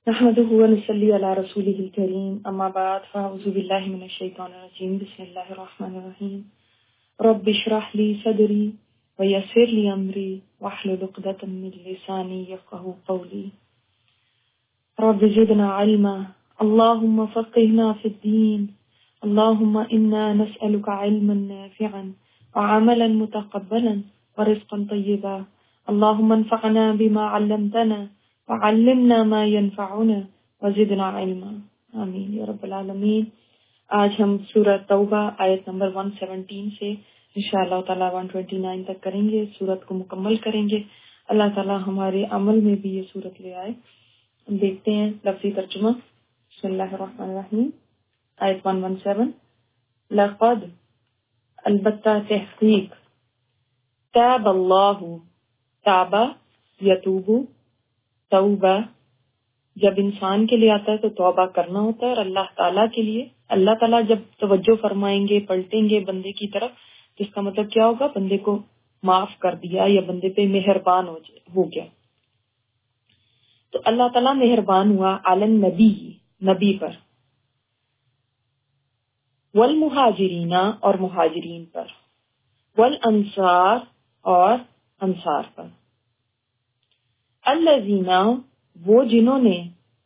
نحمده ونصلي على رسوله الكريم اما بعد فاعوذ بالله من الشيطان الرجيم بسم الله الرحمن الرحيم رب اشرح لي صدري ويسر لي امري واحلل عقدة من لساني يفقهوا قولي رب زدنا علما اللهم فقهنا في الدين اللهم انا نسألك علما نافعا وعملا متقبلا ورزقا طيبا اللهم انفعنا بما علمتنا وعلمنا ما ينفعنا وزدنا علما آمین یا رب العالمین۔ آج ہم سورۃ توبہ آیت نمبر 117 سے انشاءاللہ تعالی 129 تک کریں گے، سورت کو مکمل کریں گے۔ اللہ تعالی ہمارے عمل میں بھی یہ سورت لے آئے۔ ہم دیکھتے ہیں لفظی ترجمہ۔ بسم اللہ الرحمن الرحیم، آیت 117۔ لقد، البتہ تحقیق، تاب اللہ، تابہ یتوبو، توبہ جب انسان کے لیے آتا ہے تو توبہ کرنا ہوتا ہے، اور اللہ تعالیٰ کے لیے اللہ تعالیٰ جب توجہ فرمائیں گے، پلٹیں گے بندے کی طرف، جس کا مطلب کیا ہوگا؟ بندے کو معاف کر دیا یا بندے پہ مہربان ہو گیا۔ تو اللہ تعالیٰ مہربان ہوا علی النبی، نبی پر، والمہاجرین، اور مہاجرین پر، والانصار، اور انصار پر، الذین، وہ جنہوں نے،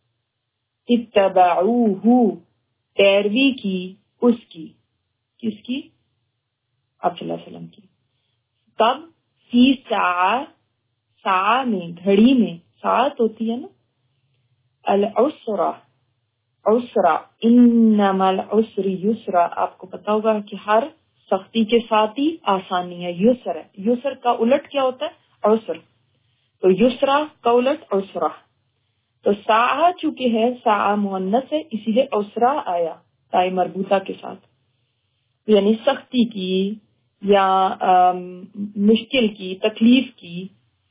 اتبعوہ، پیروی کی اس کی، کس کی؟ آپ صلی اللہ علیہ وسلم کی۔ کب؟ فی ساعہ، ساعہ میں، گھڑی میں، ساعت ہوتی ہے نا، العسرہ، عسرہ، انما العسر یسرا، آپ کو پتا ہوگا کہ ہر سختی کے ساتھ ہی آسانی ہے، یسر ہے۔ یسر کا الٹ کیا ہوتا ہے؟ عسر۔ تو یسرا کا الٹ عسرہ۔ تو ساعہ چونکہ ہے، ساعہ مؤنث ہے، اسی لیے عسرہ آیا تائے مربوطہ کے ساتھ، یعنی سختی کی یا مشکل کی، تکلیف کی،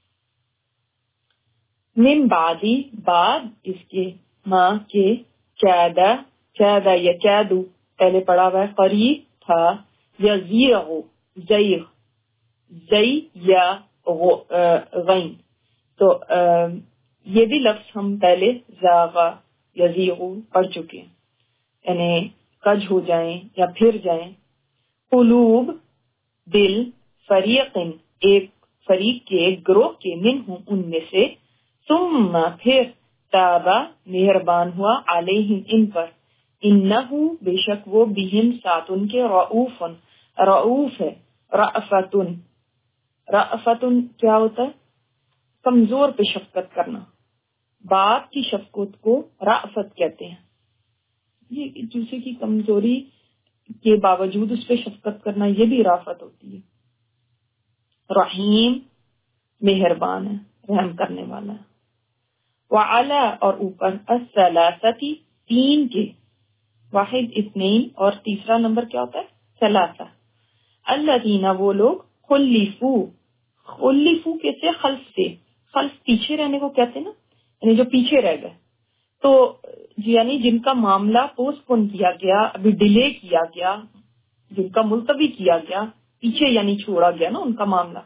من بعدی، بعد اس کے، ماں کے، قیادہ، قیادہ یا قیادو پہلے پڑھا ہوا ہے، قریب تھا، یزیغ، زیغ، زی یا غین، تو یہ بھی لفظ ہم پہلے زاغا یزیغ پڑھ چکے ہیں، یعنی کج ہو جائیں یا پھر جائیں۔ قلوب، دل، فریقن، ایک فریق کے، ایک گروہ کے، منہم، ان میں سے، ثم، پھر، تابا، مہربان ہوا، علیہم، ان پر، انہو، بے شک وہ، بہم، ساتھ ان کے، رعوفن، رعوف ہے، رأفتن، رأفتن کیا ہوتا ہے؟ کمزور پہ شفقت کرنا، باپ کی شفقت کو رأفت کہتے ہیں، یہ دوسرے کی کمزوری کے باوجود اس پہ شفقت کرنا، یہ بھی رافت ہوتی ہے۔ رحیم، مہربان ہے، رحم کرنے والا ہے۔ وعلا، اور اوپر، الثلاثتی، تین کے، واحد، اثنین، اور تیسرا نمبر کیا ہوتا ہے؟ ثلاثہ۔ الذین، وہ لوگ، خلفو، خلفو کہتے خلف سے، خلف پیچھے رہنے کو کہتے ہیں نا، یعنی جو پیچھے رہ گئے، تو یعنی جن کا معاملہ پوسٹ پون کیا گیا، ابھی ڈیلے کیا گیا، جن کا ملتوی کیا گیا، پیچھے یعنی چھوڑا گیا نا ان کا معاملہ،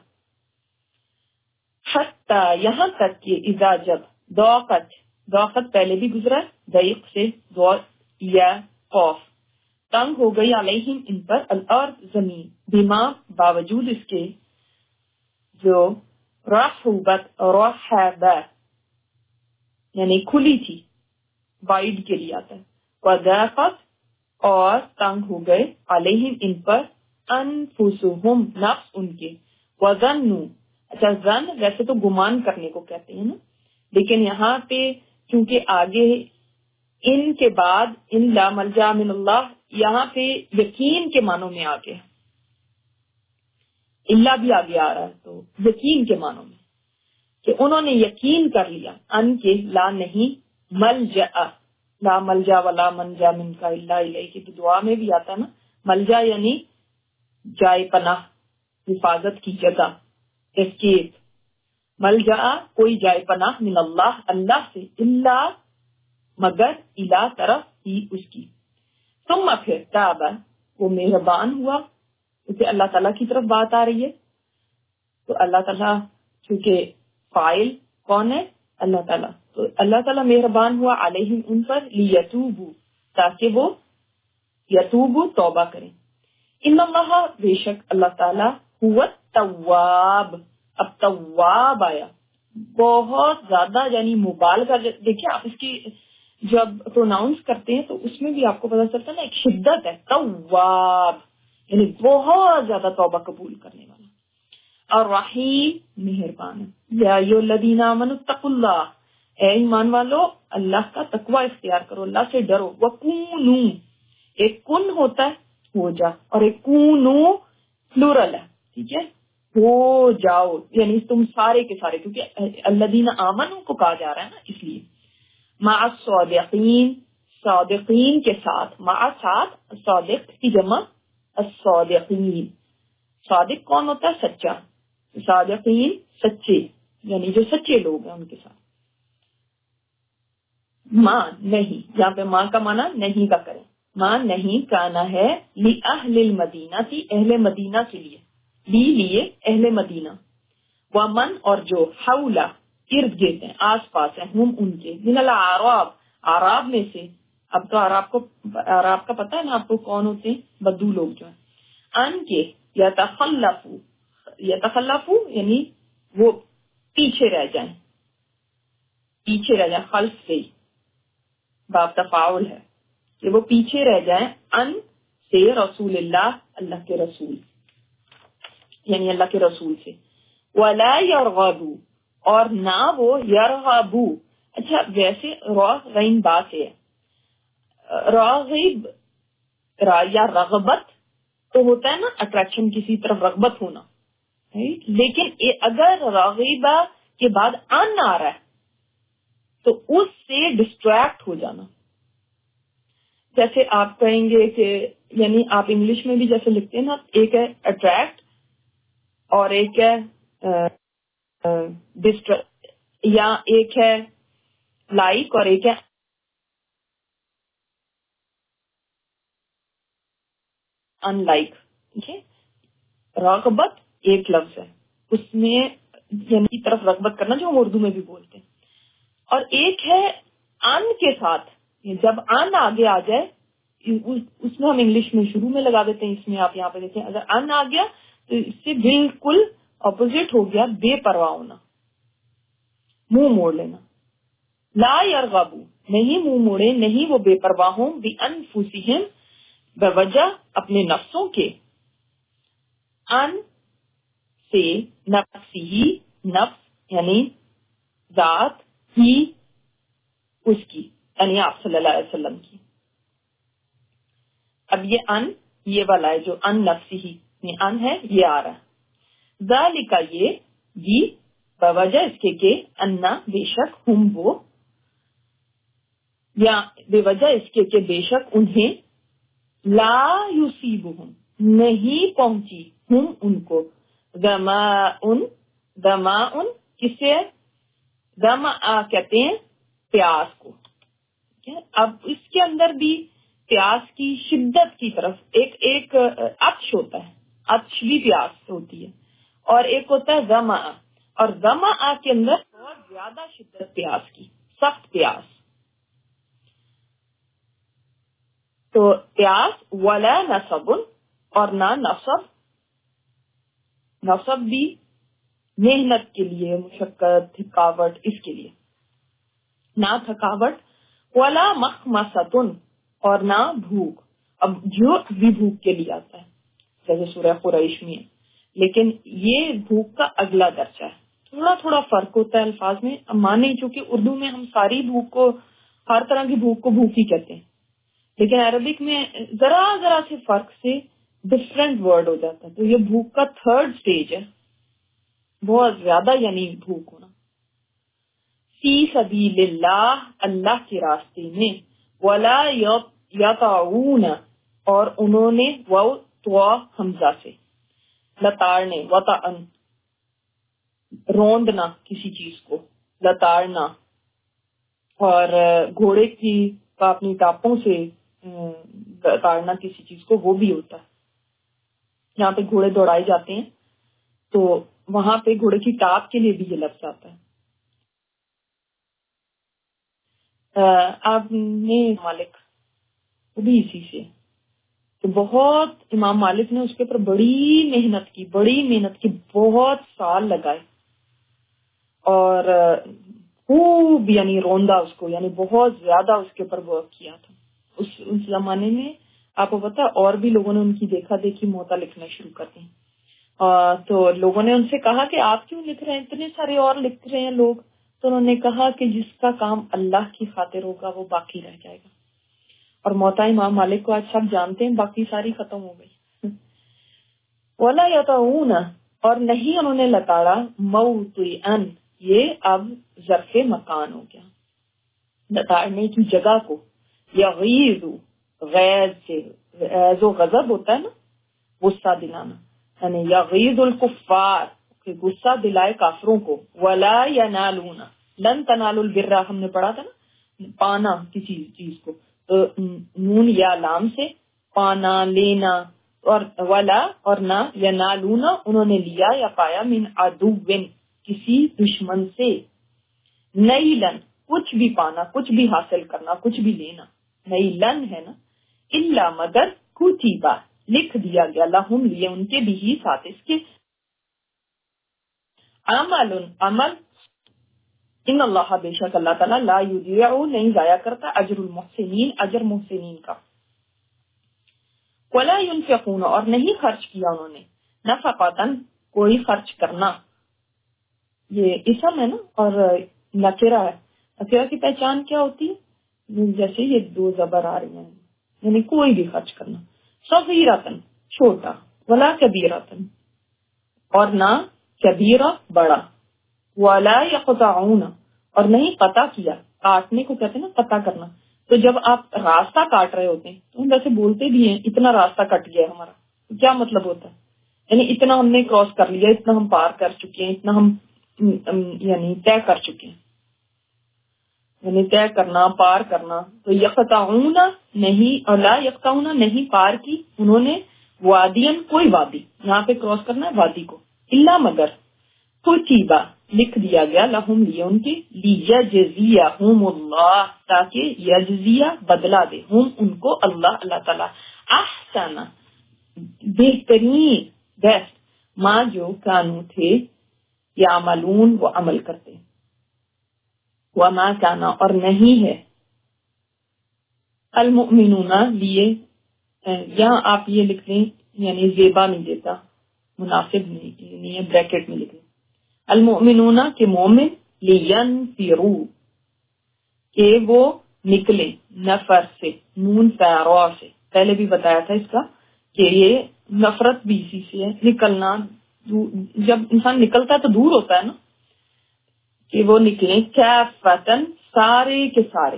حتی، یہاں تک کہ، اذا، جب، ضاقت، ضاقت پہلے بھی گزرا ہے، ضیق سے، یا خوف، تنگ ہو گئی، علیہم، ان پر، الارض، زمین، بما، باوجود اس کے، جو رحبت، رحبہ یعنی کھلی تھی، وائڈ کے لیے آتا ہے، وضاقت، اور تنگ ہو گئے، علیہم، ان پر، انفسہم، نفس ان کے، وظنوا، اچھا ظن ویسے تو گمان کرنے کو کہتے ہیں نا، لیکن یہاں پہ چونکہ آگے ان کے بعد ان لا ملجا من اللہ، یہاں پہ یقین کے معنوں میں آگے، اللہ بھی آگے آ رہا ہے، تو یقین کے معنوں میں کہ انہوں نے یقین کر لیا، ان کے، لا نہیں، ملجا، لا ملجا ولا منجا من کا الا الیہ کی دعا میں بھی آتا ہے نا، ملجا یعنی جائے پناہ، حفاظت کی جگہ، اسکیپ، ملجا کوئی جائے پناہ، من اللہ، اللہ سے، اللہ مگر، الہ طرف ہی اس کی، ثم پھر، تابا، وہ مہربان ہوا، اسے اللہ تعالیٰ کی طرف بات آ رہی ہے، تو اللہ تعالیٰ چونکہ فاعل کون ہے؟ اللہ تعالیٰ، تو اللہ تعالیٰ مہربان ہوا علیہم ان پر لیتوبو تاکہ وہ یتوبو توبہ کریں. ان اللہ بے شک اللہ تعالیٰ ہوا تواب. اب تواب آیا بہت زیادہ یعنی مبالغہ. دیکھیں آپ اس کی جب پروناؤنس کرتے ہیں تو اس میں بھی آپ کو پتا چلتا ہے نا ایک شدت ہے. تواب یعنی بہت زیادہ توبہ قبول کرنے والا. اور رحیم مہربان ہے. یا ایھا الذین آمنوا اتقوا اللہ اے ایمان والو اللہ کا تقوی اختیار کرو, اللہ سے ڈرو. وکونو ایک کن ہوتا ہے ہو جا اور ایک کونو پلورل ہے, ٹھیک ہے, ہو جاؤ یعنی تم سارے کے سارے, کیونکہ الذین آمنوا کو کہا جا رہا ہے نا اس لیے. مع الصادقین صادقین کے ساتھ, مع ساتھ, صادق کی جمع الصادقین. صادق کون ہوتا ہے؟ سچا. صادقین سچے یعنی جو سچے لوگ ہیں ان کے ساتھ. ماں نہیں, یہاں پہ ماں کا معنی نہیں کا کریں. ماں نہیں کانا ہے لأہل المدینہ تھی اہل مدینہ کے لیے, لیے اہل مدینہ. ومن اور جو حولا ارد گرد ہیں آس پاس ہیں, ہم ان کے, من الاعراب اعراب میں سے. اب تو اعراب کا پتہ ہے نا آپ کو کون ہوتے ہیں؟ بدو لوگ جو ہیں. ان کے یتخلفو یعنی وہ پیچھے رہ جائیں, پیچھے رہ جائیں. خلف سے باب تفاعل ہے کہ وہ پیچھے رہ جائیں ان سے رسول اللہ اللہ کے رسول یعنی اللہ کے رسول سے. ولا یرغبو اور نہ وہ یرغبو. اچھا ویسے غین با سے ہے, راغب یا رغبت تو ہوتا ہے نا اٹریکشن, کسی طرف رغبت ہونا, لیکن اگر راغبہ کے بعد ان آ رہا ہے تو اس سے ڈسٹریکٹ ہو جانا. جیسے آپ کہیں گے کہ یعنی آپ انگلش میں بھی جیسے لکھتے ہیں نا, ایک ہے اٹریکٹ اور ایک ہے یا ایک ہے لائک اور ایک ہے ان لائک. ٹھیک ہے, رغبت ایک لفظ ہے, اس میں یعنی طرف رغبت کرنا جو ہم اردو میں بھی بولتے ہیں, اور ایک ہے ان کے ساتھ. جب ان آگے آ جائے اس میں ہم انگلش میں شروع میں لگا دیتے ہیں, اس میں آپ یہاں پہ دیکھیں اگر ان آ گیا تو اس سے بالکل اپوزٹ ہو گیا بے پرواہ ہونا, منہ موڑ لینا. لا یرغبو نہیں منہ موڑے, نہیں وہ بے پرواہ ہوں, بانفسہم بوجہ اپنے نفسوں کے. ان سے نفسی ہی, نفس یعنی ذات, ہی اس کی یعنی آپ صلی اللہ علیہ وسلم کی. اب یہ والا ہے جو ان نفسی ہی ان ہے یہ آ رہا ہے. ذالک یہ بوجہ اس کے کہ انا بے شک ہم وہ, یا بے وجہ اس کے کہ بے شک انہیں لا یصیبہم نہیں پہنچی ہم ان کو ظماء کسے ظماء کہتے ہیں پیاس کو. اب اس کے اندر بھی پیاس کی شدت کی طرف ایک عطش ہوتا ہے, عطش بھی پیاس ہوتی ہے, اور ایک ہوتا ہے ظماء, اور ظماء کے اندر بہت زیادہ شدت پیاس کی, سخت پیاس. تو پیاس ولا نصب اور نہ نصب, نصب بھی محنت کے لیے, مشقت, تھکاوٹ, اس کے لیے نہ تھکاوٹ. ولا مخمصۃ اور نہ بھوک. اب جو بھی بھوک کے لیے آتا ہے جیسے سورہ قریش میں, لیکن یہ بھوک کا اگلا درجہ ہے. تھوڑا تھوڑا فرق ہوتا ہے الفاظ میں. اب مانے چونکہ اردو میں ہم ساری بھوک کو, ہر طرح کی بھوک کو بھوک ہی کہتے ہیں, لیکن عربک میں ذرا سے فرق سے ڈفرینٹ ورڈ ہو جاتا ہے. تو یہ بھوک کا تھرڈ سٹیج ہے, بہت زیادہ یعنی بھوک ہونا. فی سبیل اللہ اللہ کے راستے میں. ولا یطعون اور انہوں نے حمزہ سے لتاڑنے, وطعن روندنا کسی چیز کو, لتاڑنا, اور گھوڑے کی اپنی ٹاپوں سے لتاڑنا کسی چیز کو وہ بھی ہوتا ہے. یہاں پہ گھوڑے دوڑائے جاتے ہیں تو وہاں پہ گھوڑے کی ٹاپ کے لیے بھی یہ لفظ آتا ہے. آپ نے مالک وہ بھی اسی سے تو بہت امام مالک نے اس کے اوپر بڑی محنت کی بہت سال لگائے اور خوب یعنی روندا اس کو یعنی بہت زیادہ اس کے اوپر ورک کیا تھا. اس زمانے میں آپ کو پتا اور بھی لوگوں نے ان کی دیکھا دیکھی موتا لکھنا شروع کر دی. تو لوگوں نے ان سے کہا کہ آپ کیوں لکھ رہے ہیں, اتنے سارے اور لکھ رہے ہیں لوگ. تو انہوں نے کہا کہ جس کا کام اللہ کی خاطر ہوگا وہ باقی رہ جائے گا. اور موتا امام مالک کو آج سب جانتے ہیں, باقی ساری ختم ہو گئی. ولا یطعون اور نہیں انہوں نے لتاڑا موطئن, یہ اب ظرف مکان ہو گیا لتاڑنے کی جگہ کو. یغیظ غیظ سے غیظ و غضب ہوتا ہے نا, غصہ دلانا, یعنی یغیظ الکفار کہ غصہ دلائے کافروں کو. ولا ینالون لن تنالوا البر ہم نے پڑھا تھا نا, پانا کسی چیز کو تو نون یا لام سے پانا لینا, اور ولا اور نہ ینالون انہوں نے لیا یا پایا من عدوٍ کسی دشمن سے, نیلن کچھ بھی پانا کچھ بھی حاصل کرنا کچھ بھی لینا, نیلن ہے نا, الا مگر کتبا لکھ دیا گیا لہم لیے ان کے بھی ساتھ اس کے عمل ان اللہ بے شک اللہ تعالیٰ لا یضیع نہیں ضائع کرتا اجر المحسنین اجر محسنین کا. ولا ينفقون اور نہیں خرچ کیا انہوں نے نفقتن کوئی خرچ کرنا, یہ اسم ہے نا اور نکرہ ہے. نکرہ کی پہچان کیا ہوتی ہے, جیسے یہ دو زبر آ رہی ہیں یعنی کوئی بھی خرچ کرنا. صغیرتن چھوٹا, ولا کبیرتن اور نہ کبیرہ بڑا. ولا یقطعون اور نہیں قطع کیا, کاٹنے کو کہتے ہیں نا قطع کرنا. تو جب آپ راستہ کاٹ رہے ہوتے ہیں تو ہم ویسے بولتے بھی ہیں اتنا راستہ کٹ گیا ہمارا, کیا مطلب ہوتا ہے یعنی اتنا ہم نے کراس کر لیا, اتنا ہم پار کر چکے ہیں, اتنا ہم یعنی طے کر چکے ہیں, یعنی طے کرنا پار کرنا. تو یقطعون نہیں اور لا یقطعون نہیں پار کی انہوں نے وادین کوئی وادی, یہاں پہ کراس کرنا ہے وادی کو, الا مگر کتبا لکھ دیا گیا لہم لیے ان کے لیجزیہم اللہ تاکہ یجزیہ بدلہ دے ہم ان کو اللہ تعالی احسن بہترین بیسٹ ما جو کانو تھے یعملون وہ عمل کرتے. وما کانا اور نہیں ہے المؤمنون لیے, یہاں آپ یہ لکھ لیں یعنی زیبا نہیں دیتا مناسب نہیں ہے, بریکٹ میں لکھ لیں المؤمنون کے مومن لینفروا کہ وہ نکلے, نفر سے نون فیروا سے, پہلے بھی بتایا تھا اس کا کہ یہ نفرت بھی اسی سے ہے, نکلنا, جب انسان نکلتا ہے تو دور ہوتا ہے نا, کہ وہ نکلیں کافتن سارے کے سارے,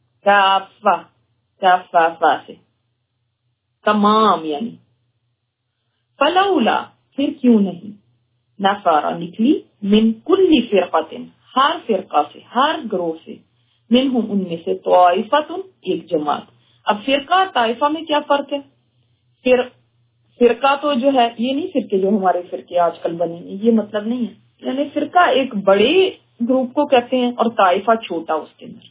کافہ سے تمام یعنی. فلولا پھر کیوں نہیں, نفارا نکلی من کل فرقتن ہر فرقہ سے ہر گروہ سے, منہم ان میں سے طائفتن ایک جماعت. اب فرقہ طائفہ میں کیا فرق ہے, فرقہ تو جو ہے یہ نہیں فرقے جو ہمارے فرقے آج کل بنے ہیں, یہ مطلب نہیں ہے, یعنی فرقہ ایک بڑے گروپ کو کہتے ہیں اور طائفہ چھوٹا اس کے اندر.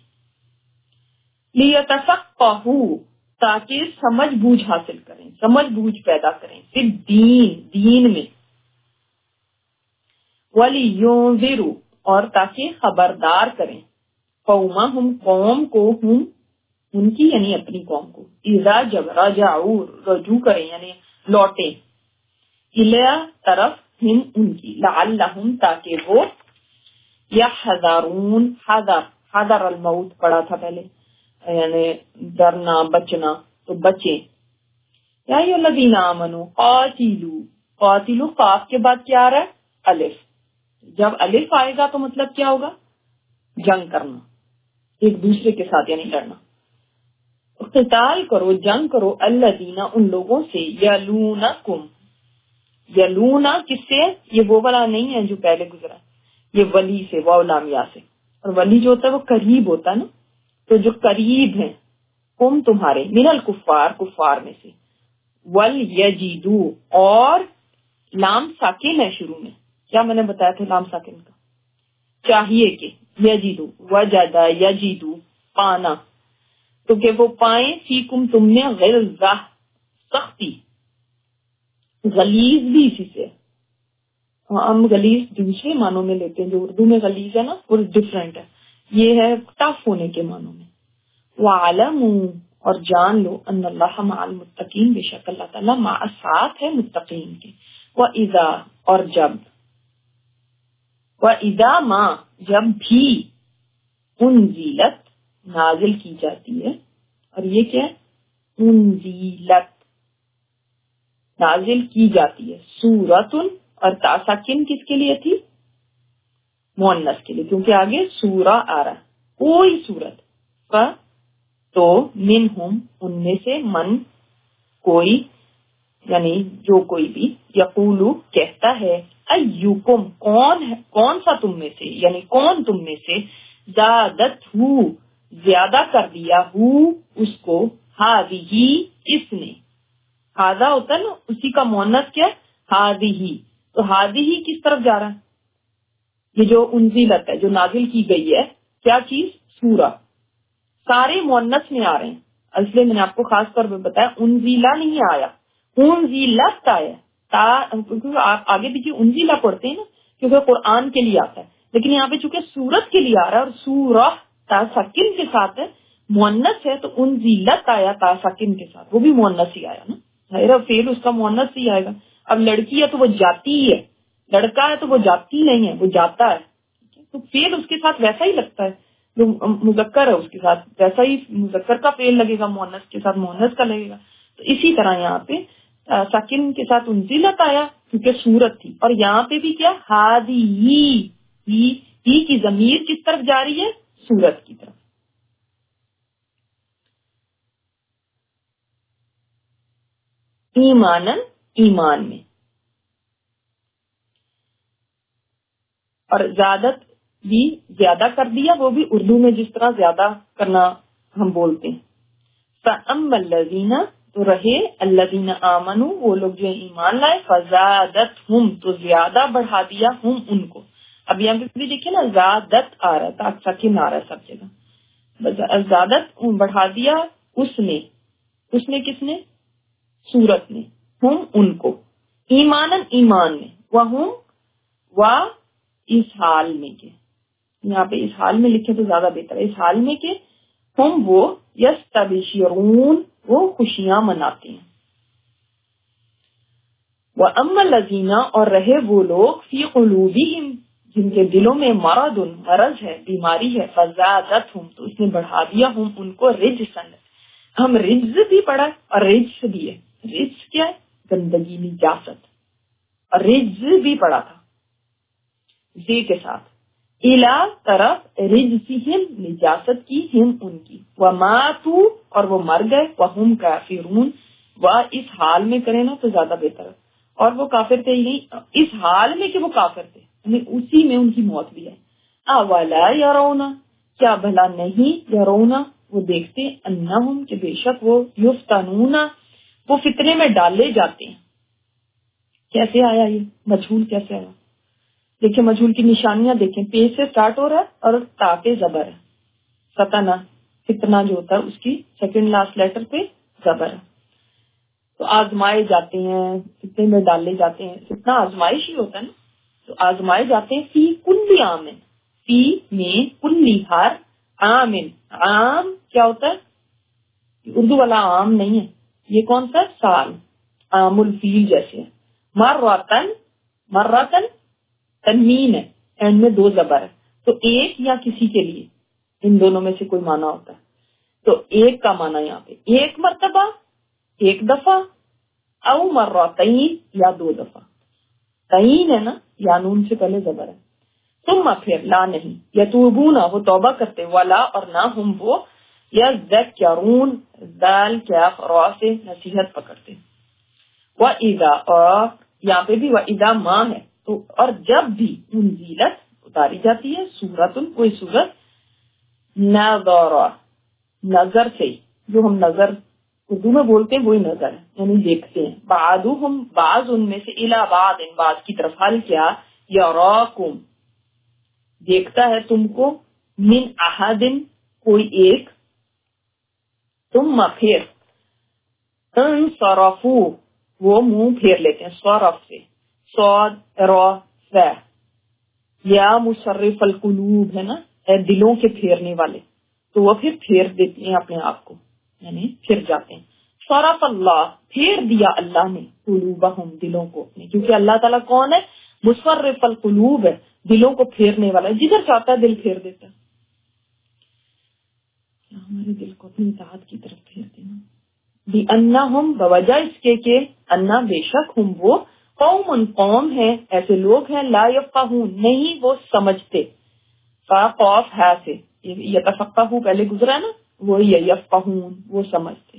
لیتفقہوا تاکہ سمجھ بوجھ حاصل کریں, سمجھ بوجھ پیدا کریں پھر دین میں. وَلِيُنذِرُوا اور تاکہ خبردار کریں قومہم قوم کو, ہم ان کی یعنی اپنی قوم کو, اذا جب رجعوا رجوع کریں یعنی لوٹیں, الیہ طرف ہم ان کی, لعلہم تاکہ وہ یحذرون حذر الموت پڑھا تھا پہلے یعنی ڈرنا بچنا تو بچیں. یا ایھا الذین آمنوا قاتلوا قاف کے بعد کیا آ رہا ہے الف, جب الف آئے گا تو مطلب کیا ہوگا, جنگ کرنا ایک دوسرے کے ساتھ یعنی لڑنا. قتال کرو جنگ کرو الذین ان لوگوں سے یلونکم, یلونا کس سے, یہ وہ والا نہیں ہے جو پہلے گزرا, یہ ولی سے واو لام یا سے, اور ولی جو ہوتا ہے وہ قریب ہوتا ہے نا, تو جو قریب ہیں ہم تمہارے من الکفار کفار میں سے, ولیجدو اور لام ساکن ہے شروع میں, کیا میں نے بتایا تھا لام ساکن کا, چاہیے کہ یجدو وجدہ یجدو پانا، تو کہ وہ پائیں فیکم تم میں غلظہ سختی، غلیظ بھی اسی سے، ہم غلیظ دوسرے معنوں میں لیتے ہیں، جو اردو میں غلیظ ہے نا وہ ڈفرینٹ ہے، یہ ہے ٹف ہونے کے معنوں میں۔ وَعَلَمُوا اور جان لو ان اللہ مع المتقین، بے شک اللہ تعالیٰ مع ساتھ ہے متقین کے۔ وَإِذَا اور جب، وَإِذَا ما جب بھی، انزلت نازل کی جاتی ہے، اور یہ کیا ہے؟ انزلت نازل کی جاتی ہے، سورتن، اور تاساکن کس کے لیے تھی؟ مؤنث کے لیے، کیونکہ آگے سورہ آ رہا ہے، کوئی سورت، تو منہم ان میں سے، من کوئی، یعنی جو کوئی بھی، یقولو کہتا ہے، ایوکم کون سا تم میں سے، یعنی کون تم میں سے، زادت ہو زیادہ کر دیا ہو اس کو، ہذہ اس نے، ہذا ہوتا ہے نا اسی کا مؤنث کیا ہے؟ ہذہ، تو ہذہ کس طرف جا رہا ہے؟ یہ جو انزلت ہے، جو نازل کی گئی ہے، کیا چیز؟ سورہ، سارے مؤنث میں آ رہے ہیں، اس لیے میں نے آپ کو خاص طور پہ بتایا انزیلا نہیں آیا، انزلت آیا، کیونکہ آپ آگے پیچھے انزیلا پڑھتے ہیں نا کیونکہ قرآن کے لیے آتا ہے، لیکن یہاں پہ چونکہ سورت کے لیے آ رہا ہے اور سورہ تاسکن کے ساتھ ہے، مؤنث ہے، تو انزلت آیا تاسکن کے ساتھ، وہ بھی مؤنث ہی آیا نا، ظاہر فعل اس کا مؤنث ہی آئے گا۔ اب لڑکی ہے تو وہ جاتی ہے، لڑکا ہے تو وہ جاتی نہیں ہے، وہ جاتا ہے، تو فعل اس کے ساتھ ویسا ہی لگتا ہے، جو مذکر ہے اس کے ساتھ ویسا ہی مذکر کا فعل لگے گا، مؤنث کے ساتھ مؤنث کا لگے گا۔ تو اسی طرح یہاں پہ ساکن کے ساتھ انزلت آیا کیونکہ سورت تھی، اور یہاں پہ بھی کیا، ہادی کی ضمیر کس طرف جا رہی ہے؟ سورت کی طرف۔ ایمانن ایمان میں، اور زیادت بھی زیادہ کر دیا، وہ بھی اردو میں جس طرح زیادہ کرنا ہم بولتے ہیں۔ فَأَمَّا الَّذِينَ تو رہے، الَّذِينَ آمَنُوا وہ لوگ جو ایمان لائے، فَزَادَتْهُمْ تو زیادہ بڑھا دیا، ہم ان کو، اب یہاں پہ بھی دیکھیں نا، زادت آ رہا تھا، ساکن آ رہا ہے سب جگہ، زادت بڑھا دیا اس نے کس نے؟ سورت نے، ہم ان کو، ایمانن ایمان میں، وہ اس حال میں کے، یہاں پہ اس حال میں لکھے تو زیادہ بہتر ہے، اس حال میں کہ ہم وہ یستبشرون وہ خوشیاں مناتے ہیں، وَأَمَّا الَّذِينَ اور رہے وہ لوگ فی قلوبہم جن کے دلوں میں مرض ہے، بیماری ہے، فزادتہم تو اس نے بڑھا دیا، ہم ان کو رجسن، ہم رجز بھی پڑھا اور رجس بھی ہے، رجس کیا ہے؟ گندگی، نجاست، اور رجز بھی پڑھا تھا زی کے ساتھ، الا طرف رجسہم نجاست کی، ہم ان کی، وماتوا اور وہ مر گئے، وہم کافرون وہ اس حال میں کرے نا تو زیادہ بہتر ہے، اور وہ کافر تھے ہی نہیں، اس حال میں کہ وہ کافر تھے، یعنی اسی میں ان کی موت بھی ہے۔ اولا یرونا کیا بھلا نہیں، یرونا وہ دیکھتے، انہم کہ بے شک وہ یفتنون وہ فتنے میں ڈالے جاتے ہیں۔ کیسے آیا یہ مجہول، کیسے آیا؟ دیکھیں مجہول کی نشانیاں دیکھیں، پیش سے سٹارٹ ہو رہا ہے اور تا پہ زبر ہے، فتنہ فتنہ جو ہوتا ہے اس کی سیکنڈ لاسٹ لیٹر پہ زبر ہے، تو آزمائے جاتے ہیں، فتنے میں ڈالے جاتے ہیں، فتنہ آزمائش ہی ہوتا ہے نا، تو آزمائے جاتے ہیں، فی کل آمن فی میں کل ہر آمن، عام کیا ہوتا ہے؟ اردو والا عام نہیں ہے، یہ کون سا سال، عام الفیل جیسے، مرتن تنوین ہے، اینڈ میں دو زبر ہے، تو ایک یا کسی کے لیے ان دونوں میں سے کوئی معنی ہوتا ہے، تو ایک کا معنی یہاں پہ ایک مرتبہ، ایک دفعہ، او مرتین یا دو دفعہ، تعین ہے نا، یا نون سے پہلے زبر ہے، ثم پھر لا نہیں، یتوبون وہ توبہ کرتے، ولا اور نہ ہم وہ یذکرون دال کیا را سے نصیحت پکڑتے، وَإِذَا اور یہاں پہ بھی وَإِذَا ما ہے، تو اور جب بھی انزلت اتاری جاتی ہے، سورتن کوئی سورت، نظر سے، جو ہم نظر اردو میں بولتے ہیں وہی نظر ہے، یعنی دیکھتے ہیں، بعضهم بعض ان میں سے، الی بعض بعض کی طرف، حل کیا، یراکم دیکھتا ہے تم کو، من احد کوئی ایک، ثم پھر انصرفو وہ منہ پھیر لیتے ہیں صرف سے صاد را ف یا مصرف القلوب ہے نا اے دلوں کے پھیرنے والے تو وہ پھر پھیر دیتے ہیں اپنے آپ کو یعنی پھر جاتے ہیں صرف اللہ پھیر دیا اللہ نے قلوبہم دلوں کو اپنے کیونکہ اللہ تعالیٰ کون ہے مصرف القلوب ہے دلوں کو پھیرنے والا ہے جدھر چاہتا ہے دل پھیر دیتا ہے ہمارے دل کو اپنی اطاعت کی طرف پھیر دینا بِأَنَّهُمْ بوجہ اس کے کہ انا بے شک ہم وہ قوم ہیں ایسے لوگ ہیں لا یفقہون نہیں وہ سمجھتے قاف ہے سے یتفقہو پہلے گزرا نا وہ یفقہون وہ سمجھتے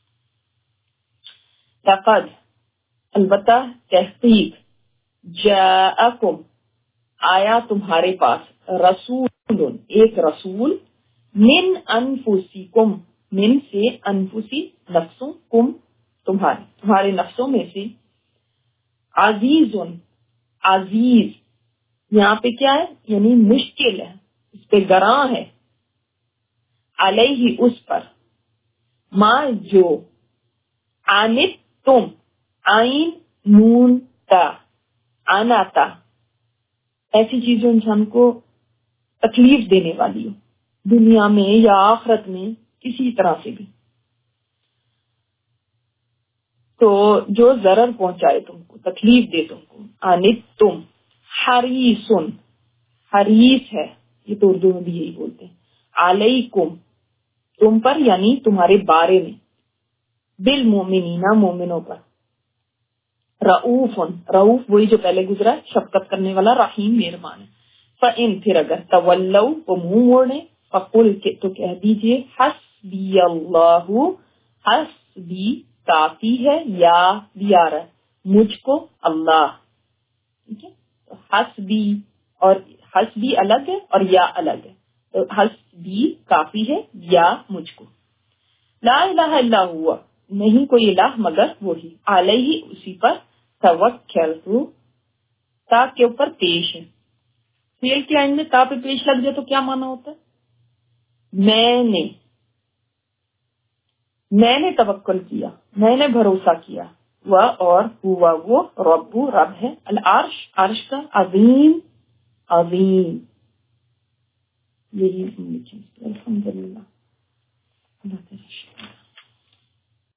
لقد البتہ تحقیق جاءکم آیا تمہارے پاس رسول ایک رسول من انفسکم من سے انفسی نفسوں کم تمہارے نفسوں میں سے عزیز عزیز یہاں پہ کیا ہے یعنی مشکل ہے اس پہ گراں ہے علیہ اس پر ما جو آنت تم آئین نون تا آنا تا ایسی چیزیں انسان کو تکلیف دینے والی ہو دنیا میں یا آخرت میں کسی طرح سے بھی تو جو ضرر پہنچائے تم کو تکلیف دے تم کو آنت تم حریصن حریص ہے یہ تو اردو میں بھی یہی بولتے ہیں علیکم تم پر یعنی تمہارے بارے میں بالمومنین مومنوں پر رؤوف وہی جو پہلے گزرا شفقت کرنے والا رحیم مہربان ہے فَإِن پھر اگر تولوا وہ منہ موڑے فقل تو کہہ دیجئے حسبی اللہ حسبی کافی ہے یا بیارہ مجھ کو اللہ ٹھیک ہے حسبی اور حسبی الگ ہے اور یا الگ ہے تو حسبی کافی ہے یا مجھ کو لا الہ الا ہوا نہیں کوئی الہ مگر وہی علیہ اسی پر توکلت تا کے اوپر پیش ہے فعل کے آئین میں تا پہ پیش لگ جائے تو کیا معنی ہوتا ہے میں نے توکل کیا میں نے بھروسہ کیا وہ اور ہوا وہ رب ہے العرش عرش کا عظیم عظیم یہی الحمدللہ اللہ